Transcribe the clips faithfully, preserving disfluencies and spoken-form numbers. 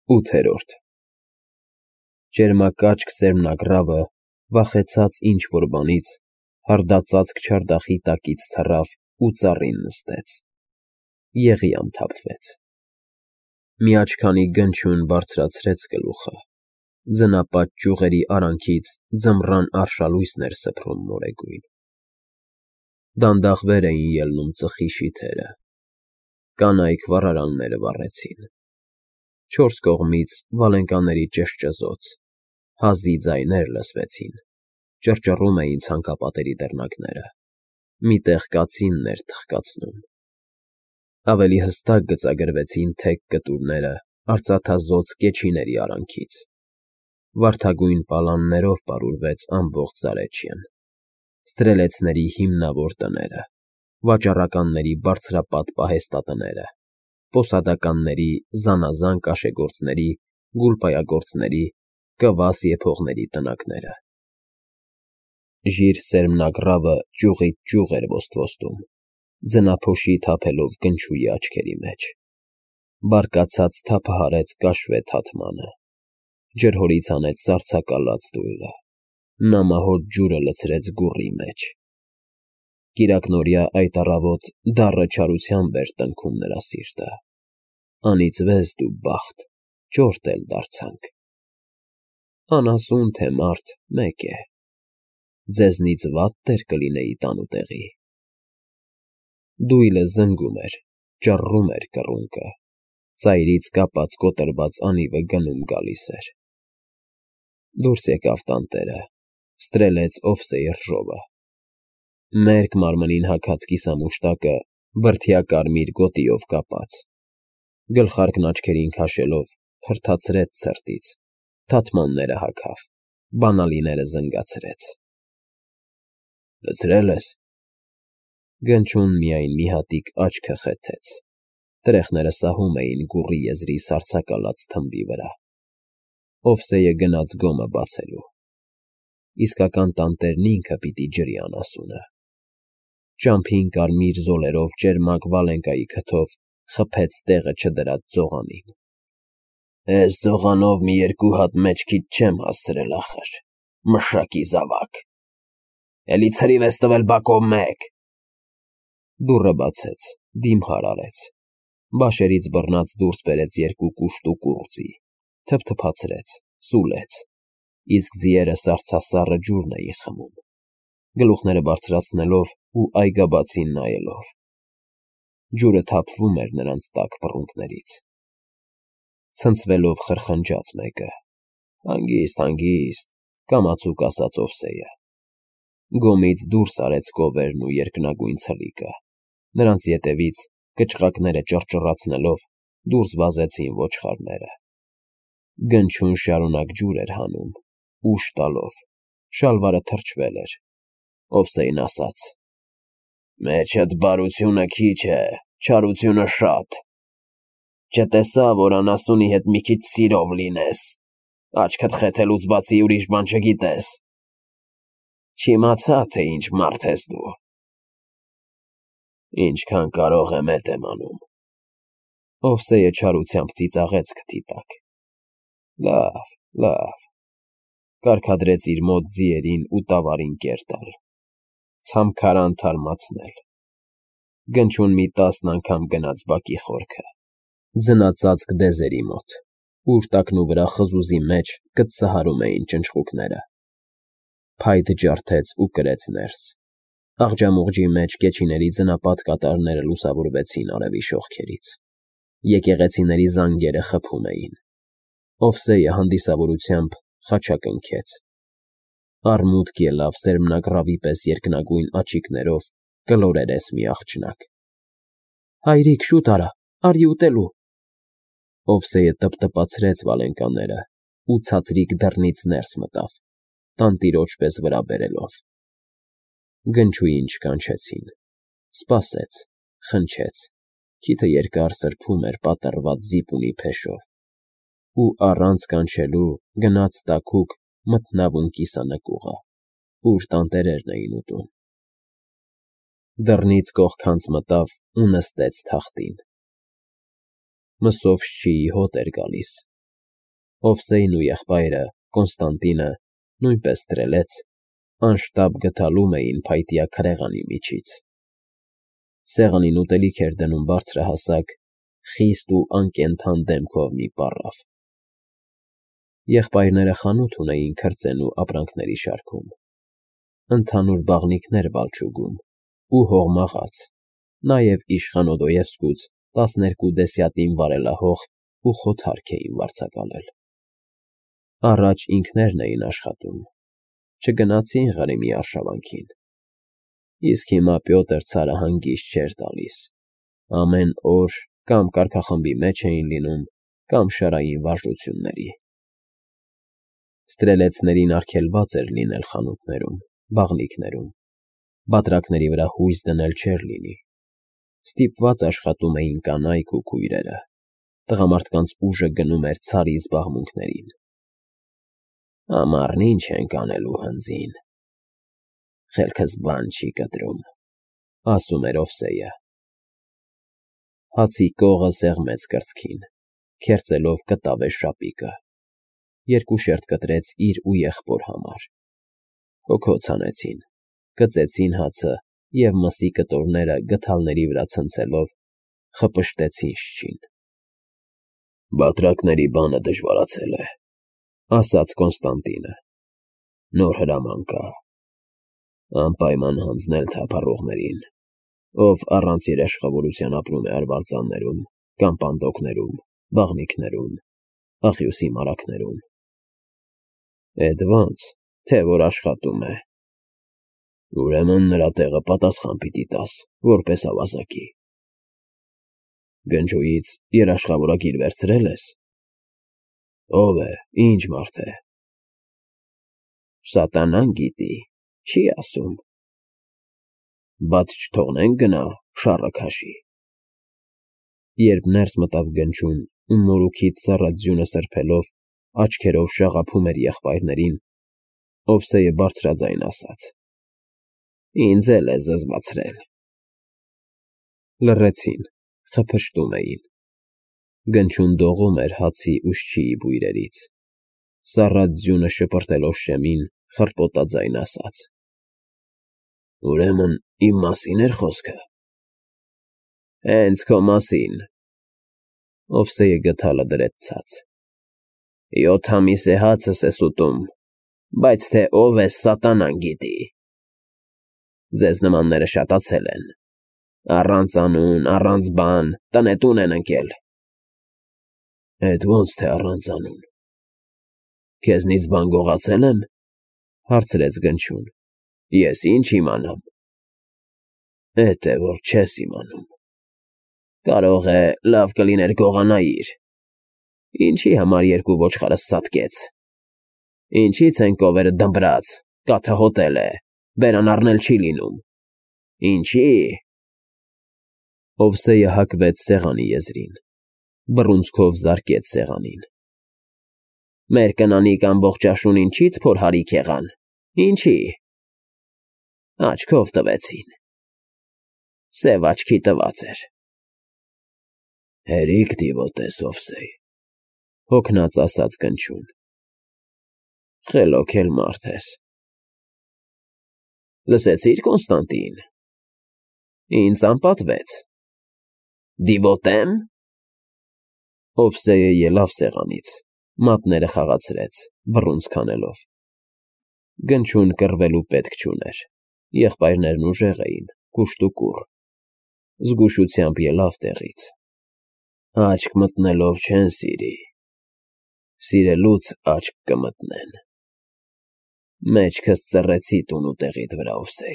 ութերորդ Ճերմակաճք սերմնագռավը, վախեցած ինչ-որ բանից, հարդածածկ չարդախի տակից թռավ ու ծառին նստեց, Եղիամ թափվեց, մի աչքանի գնչյուն բարձրացրեց գլուխը, ձնապատ ճյուղերի արանքից ձմռան արշալույսն էր սփռում մորեգույն, դանդաղ վեր էին ելնում ծխի շիթերը, կանայք վառարանները վառեցին, չորս կողմից վալենկաների ճշճզոց, հազի ձայներ լսվեցին, ճռճռում էին ցանկապատերի դռնակները, մի տեղ կացինն էր թխկացնում, ավելի հստակ գծագրվեցին թեք կտուրները արծաթազօծ կեչիների արանքից, վարդագույն պալաններով պարուրվեց ամբողջ Զարեչյանը, ստրելեցների հիմնավոր տները, վաճառականների բարձրապատ պահեստատները, պոսադականների, զանազան կաշեգործների, գուլպայագործների, կվաս եփողների տնակները, ժիր սերմնագռավը ճյուղից ճյուղ էր ոստվոստում, ձնափոշի թափելով գնչուի աչքերի մեջ, բարկացած թափը հարեց կաշվե թաթմանը, ջրհորից հանեց սառցակալած դույլը, նամահոտ ջուրը լցրեց գուռի մեջ, կիրակնօրյա այդ առավոտ դառը չարությամբ էր տնքում նրա սիրտը, անիծվես դու բախտ, ճորտ էլ դարձանք, անասուն թե մարդ մեկ է, ձեզնից վատ տեր կլինեի տանուտեղի, դույլը զնգում էր, ճռռում էր կռունկը, ծայրից կապած կոտրված անիվը գնում գալիս էր, դուրս եկավ տանտերը, ստրելեց Օվսեի ռժովը, մերկ մարմնին հագած կիսամուշտակը բրդյա կարմիր գոտիով կապած, գլխարկն աչքերին քաշելով, խրթացրեց ցրտից, թաթմանները հագավ, բանալիները զնգացրեց, լցրել ես, գնչուն միայն մի հատիկ աչքը խեթեց, տրեխները սահում էին գուռի եզրի սառցակալած թմբի վրա, Օվսեյը գնաց գոմը բացելու, իսկական տանտերն ինքը պիտի ջրի անասունը, ճամփին կարմիր զոլերով ճերմակ վալենկայի քթով խփեց տեղը չդրած ձողանին, էս ձողանով մի երկու հատ մեջքիդ չեմ հասցրել ախր, մշակի զավակ, էլի ցրիվ ես տվել բակով մեկ, դուռը բացեց, դիմհար արեց, բաշերից բռնած դուրս բերեց երկու կուշտ ու կուրծի, թփթփացրեց, սուլեց, իսկ ձիերը սառցասառը ջուրն էին խմում, գլուխները բարձրացնելով ու այգաբացին նայելով, ջուրը թափվում էր նրանց տաք բռունկներից, ցնցվելով խրխնջաց մեկը, հանգիստ, հանգիստ, կամացուկ ասաց Օվսեյը, գոմից դուրս արեց կովերն ու երկնագույն ցլիկը, նրանց ետևից, կճղակները ճռճռացնելով, դուրս վազեցին ոչխարները, գնչուն շարունակ ջուր էր հանում, ուշ տալով, շալվարը թրջվել էր, Օվսեյն ասաց. մեջդ բարությունը քիչ է, չարությունը շատ, չտեսա, որ անասունի հետ մի քիչ սիրով լինես, աչքդ խեթելուց բացի ուրիշ բան չգիտես, չիմացա, թե ինչ մարդ ես դու, ինչքան կարող եմ էդ եմ անում, Օվսեյը չարությամբ ծիծաղեց քթի տակ, լավ, լավ, կարգադրեց իր մոտ ձիերին ու տավարին կեր տալ, ցամքարան թարմացնել, գնչուն մի տասն անգամ գնաց բակի խորքը, ձնածածկ դեզերի մոտ, ուր տակնու վրա խզուզի մեջ կծծահարում էին ճնճղուկները, փայտ ջարդեց ու կրեց ներս, աղջամուղջի մեջ կեչիների ձնապատ կատարները լուսավորվեցին արևի շողքերից, եկեղեցիների զանգերը խփում էին, Օվսեյը հանդիսավորությամբ խաչակնքեց, արմուտք ելավ սերմնագռավի պես երկնագույն աչիկներով կլորերես մի աղջնակ, հայրիկ շուտ արա, արի ուտելու, Օվսեյը տպտպացրեց վալենկաները ու ցածրիկ դռնից ներս մտավ, տանտիրոջ պես վրա բերելով, գնչուին չկանչեցին, սպասեց, խնչեց, քիթը երկար սրբում էր պատռված զիպունի փեշով, ու առանց կանչելու գնաց տաքուկ մթնավուն կիսանկյուղը, ուր տանտերերն էին ուտում, դռնից կողքանց մտավ ու նստեց թախտին, Մսովշչիի հոտ էր գալիս, Օվսեյն ու եղբայրը, Կոնստանտինը, նույնպես ստրելեց, անշտապ գթալում էին փայտյա քրեղանի միջից։ Սեղանին ուտելիք էր դնում բարձրահասակ, խիստ ու անկենդան դեմքով մի պառավ։ Եղբայրները խանութ ունեին քրծեն ու ապրանքների շարքում, ընդհանուր բաղնիքներ բալչուգում ու հողմաղաց, նաև իշխան Օդոյևսկուց տասներկու դեսյատին վարելահող ու խոթարք էին վարձակալել։ Առաջ ինքներն էին աշխատում, չգնացին Ղրիմի արշավանքին, իսկ հիմա Պյոտր ցարը հանգիստ չէր տալիս, ամեն օր կամ կարգախմբի մեջ էին լինում, կամ շարային վարժությունների։ Ստրելեցներին արգելված էր լինել խանութներում, բաղնիքներում, բատրակների վրա հույս դնել չէր լինի, ստիպված աշխատում էին կանայք ու քույրերը, տղամարդկանց ուժը գնում էր ցարի զբաղմունքներին։ Ամառն ինչ ենք անելու հնձին, խելքս բան չի կտրում, ասում էր Օվսեյը։ Հացի կողը սեղմեց կրծքին, քերծելով կտավե շապիկը, երկու շերտ կտրեց իր ու եղբոր համար։ Հոգոց հանեցին, կծեցին հացը և մսի կտորները գդալների վրա ցնցելով խպշտեցին շչին։ Բատրակների բանը դժվարացել է, ասաց Կոնստանտինը, նոր հրաման կա, անպայման հանձնել թափառողներին, ով առանց երաշխավորության ապրում է արվարձաններում կամ պանդոկներում, բաղնիքներում, աղյուսի մարագներում։ Էդ ո՞նց, թե որ աշխատում է։ Ուրեմն նրա տեղը պատասխան պիտի տաս, որպես ավազակի։ Գնչուից երաշխավորագիր վերցրել ես։ Ո՞վ է, ինչ մարդ է։ Սատանան գիտի, չի ասում։ Բաց չթողնենք գնա, շառը քաշի։ Երբ ներս մտավ Գնչուն ու մորուքից սառած ձյունը սրբելով աչքերով շաղափում էր եղբայրներին, Օվսեյը բարձրաձայն ասաց. Ինձ էլ է զզվացրել։ Լռեցին, խփշտում էին։ Գնչուն դողում էր հացի ու շչիի բույրերից, սառած ձյունը շպրտելով շեմին, խռպոտաձայն ասաց. Ուրեմն իմ մասին էր խոսքը։ Հենց քո մասին։ Օվսեյը գդալը դրեց ցած։ Յոթ ամիս է հացս ես ուտում, բայց թե ով ես սատանան գիտի։ Ձեզ նմանները շատացել են, առանց անուն, առանց բան, տնետուն են ընկել։ Էդ ո՞նց թե առանց անուն։ Քեզնից բան գողացել եմ, հարցրեց Գնչուն։ Ես ինչ իմանամ։ Էդ է, որ չես իմանում։ Կարող է, լավ կլիներ գողանայիր։ Ինչի համար երկու ոչխարս ծածկեց։ Ինչից են կովերը դմբրած, կաթը հոտել է, բերան առնել չի լինում։ Ինչի։ Օվսեյը հակվեց սեղանի եզրին, բռունցքով զարկեց սեղանին։ Մեր կնանիք ամբողջ աշուն ինչից փոր հարիք եղան, ինչի։ Աչքով տվեցին։ Սև աչքի տված էր։ Հերիք դիվոտ ես, Օվսեյ, հոգնած ասաց Գնչուն։ Խելոք էլ մարդ ես։ Լսեցի՞ր, Կոնստանտին։ Ինձ անպատվեց։ Դիվոտ եմ։ Օվսեյը ելավ սեղանից, մատները խաղացրեց, բռունցք հանելով։ Գնչուն կռվելու պետք չուներ, եղբայրներն ուժեղ էին, կուշտ ու կուռ։ Զգուշությամբ ելավ տեղից։ Աչք մտնելով չեն սիրի, սիրելուց աչք կմտնեն։ Մեջքս ծռեցի տուն ու տեղիդ վրա, Օվսեյ։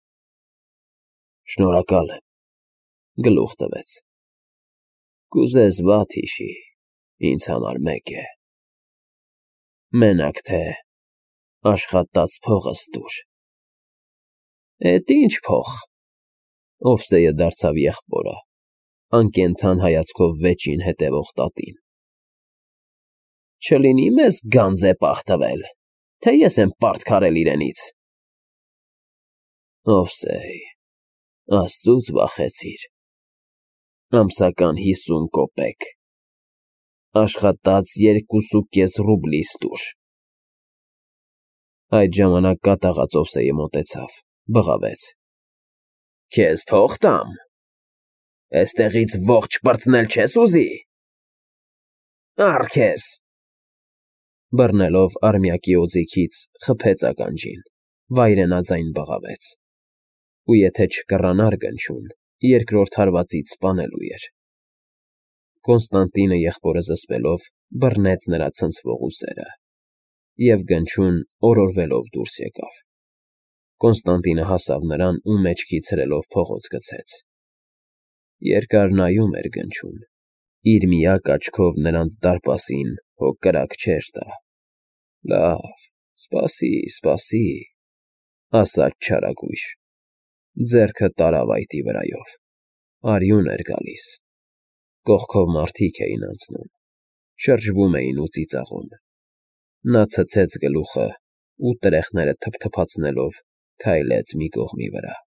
Շնորհակալ եմ, գլուխ տվեց։ Կուզես վատ հիշի, ինձ համար մեկ է։ Մենակ թե աշխատած փողս տուր։ Էդ ինչ փող։ Օվսեյը դարձավ եղբորը, անկենդան հայացքով վեճին հետևող տատին։ Չլինի մեզ գանձե պահ տվել, թե ես եմ պարտք արել իրենից։ Օվսեյ, Աստծուց վախեցիր։ Ամսական հիսուն կոպեկ։ Աշխատած երկուսուկես ռուբլիս տուր։ Այդ ժամանակ կատաղած Օվսեյը մոտեցավ, բղավեց. Քեզ փող տամ, էստեղից ողջ պրծնել չես ուզի։ Առ քեզ։ Բռնելով արմյակի օձիքից խփեց ականջին, վայրենաձայն բղավեց։ Ու եթե չկռանար Գնչուն, երկրորդ հարվածից սպանելու էր։ Կոնստանտինը եղբորը զսպելով բռնեց նրա ցնցվող ուսերը, և Գնչուն օրորվելով դուրս եկավ։ Կոնստանտինը հասավ նրան ու մեջքի ցրելով փողոց գցեց։ Երկար նայում էր Գնչուն, իր միակ աչքով նրանց դարպասին հո կրակ չէր տա։ Լավ, սպասի, սպասի, ասաց չարագույժ, ձեռքը տարավ այտի վրայով, արյուն էր գալիս, կողքով մարդիկ էին անցնում, շրջվում էին ու ծիծաղում։ Նա ցցեց գլուխը ու տրեխները թփթփացնելով քայլեց մի կողմի վրա։